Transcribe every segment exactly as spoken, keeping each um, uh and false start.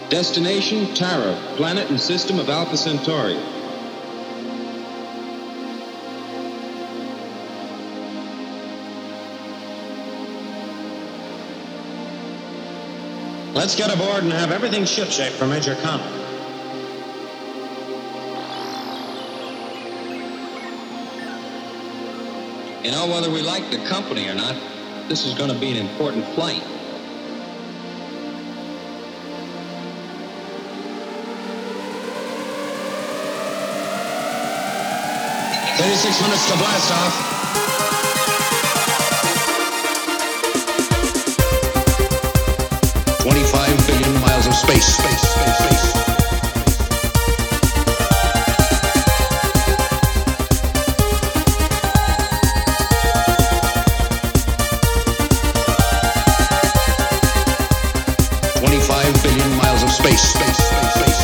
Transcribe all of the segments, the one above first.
Destination, Tara, planet and system of Alpha Centauri. Let's get aboard and have everything shipshape for Major Connell. You know, whether we like the company or not, this is going to be an important flight. thirty-six minutes to blast off. twenty-five billion miles of space, space, space, space. twenty-five billion miles of space, space, space, space.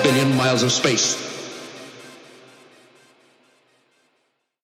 billion miles of space.